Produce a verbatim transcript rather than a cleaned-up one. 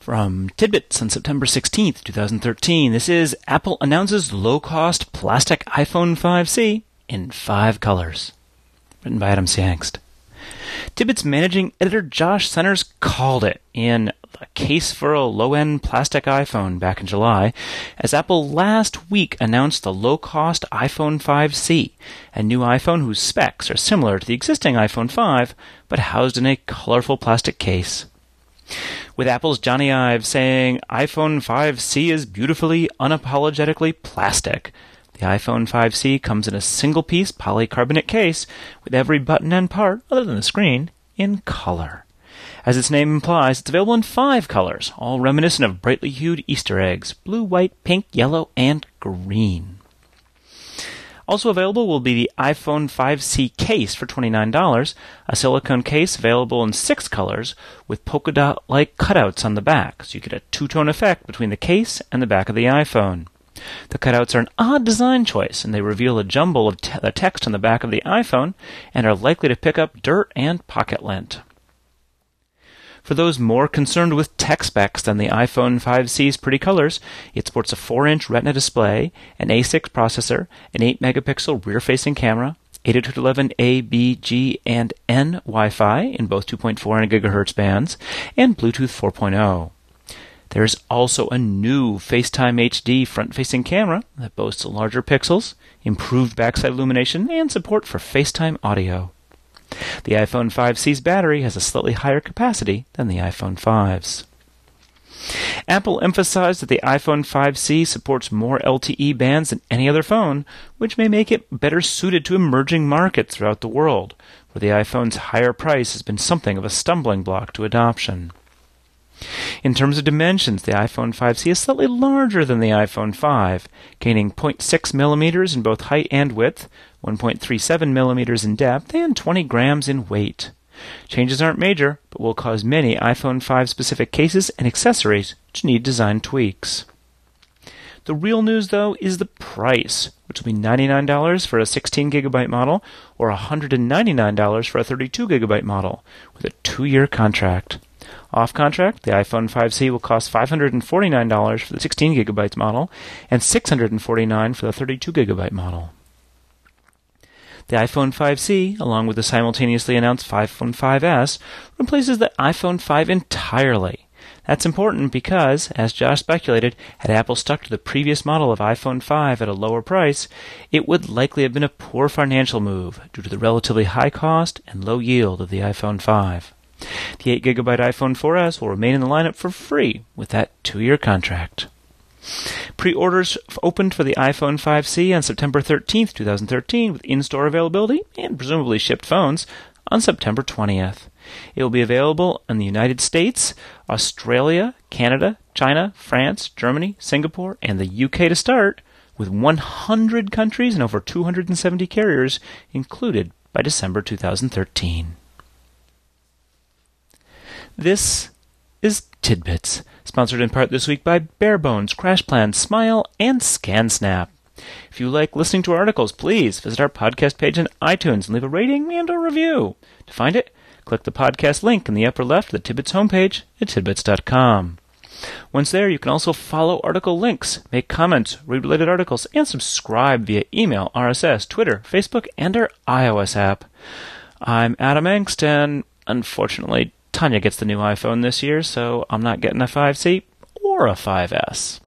From Tidbits on September sixteenth, twenty thirteen, this is Apple announces low-cost plastic iPhone five C in five colors. Written by Adam Siangst. Tidbits managing editor Josh Centers called it in A Case for a Low-End Plastic iPhone back in July, as Apple last week announced the low-cost iPhone five C, a new iPhone whose specs are similar to the existing iPhone five, but housed in a colorful plastic case. With Apple's Johnny Ive saying iPhone five C is beautifully, unapologetically plastic, the iPhone five C comes in a single-piece polycarbonate case with every button and part, other than the screen, in color. As its name implies, it's available in five colors, all reminiscent of brightly hued Easter eggs: blue, white, pink, yellow, and green. Also available will be the iPhone five C case for twenty-nine dollars, a silicone case available in six colors with polka dot-like cutouts on the back, so you get a two-tone effect between the case and the back of the iPhone. The cutouts are an odd design choice, and they reveal a jumble of te- the text on the back of the iPhone and are likely to pick up dirt and pocket lint. For those more concerned with tech specs than the iPhone five C's pretty colors, it sports a four-inch Retina display, an A six processor, an eight megapixel rear-facing camera, eight two eleven A, B, G, and N Wi-Fi in both two point four and gigahertz bands, and Bluetooth four point oh. There is also a new FaceTime H D front-facing camera that boasts larger pixels, improved backside illumination, and support for FaceTime audio. The iPhone five C's battery has a slightly higher capacity than the iPhone five's. Apple emphasized that the iPhone five C supports more L T E bands than any other phone, which may make it better suited to emerging markets throughout the world, where the iPhone's higher price has been something of a stumbling block to adoption. In terms of dimensions, the iPhone five C is slightly larger than the iPhone five, gaining zero point six millimeters in both height and width, one point three seven millimeters in depth, and twenty grams in weight. Changes aren't major, but will cause many iPhone five-specific cases and accessories to need design tweaks. The real news, though, is the price, which will be ninety-nine dollars for a sixteen gigabyte model or one hundred ninety-nine dollars for a thirty-two gigabyte model, with a two-year contract. Off-contract, the iPhone five C will cost five hundred forty-nine dollars for the sixteen gigabyte model and six hundred forty-nine dollars for the thirty-two gigabyte model. The iPhone five C, along with the simultaneously announced iPhone five S, replaces the iPhone five entirely. That's important because, as Josh speculated, had Apple stuck to the previous model of iPhone five at a lower price, it would likely have been a poor financial move due to the relatively high cost and low yield of the iPhone five. The eight gigabyte iPhone four S will remain in the lineup for free with that two-year contract. Pre-orders opened for the iPhone five C on September thirteenth, twenty thirteen, with in-store availability and presumably shipped phones on September twentieth. It will be available in the United States, Australia, Canada, China, France, Germany, Singapore, and the U K to start, with one hundred countries and over two hundred seventy carriers included by December twenty thirteen. This is Tidbits, sponsored in part this week by Barebones, CrashPlan, Smile, and ScanSnap. If you like listening to our articles, please visit our podcast page on iTunes and leave a rating and a review. To find it, click the podcast link in the upper left of the Tidbits homepage at tidbits dot com. Once there, you can also follow article links, make comments, read related articles, and subscribe via email, R S S, Twitter, Facebook, and our iOS app. I'm Adam Engst, and unfortunately, Tanya gets the new iPhone this year, so I'm not getting a five C or a five S.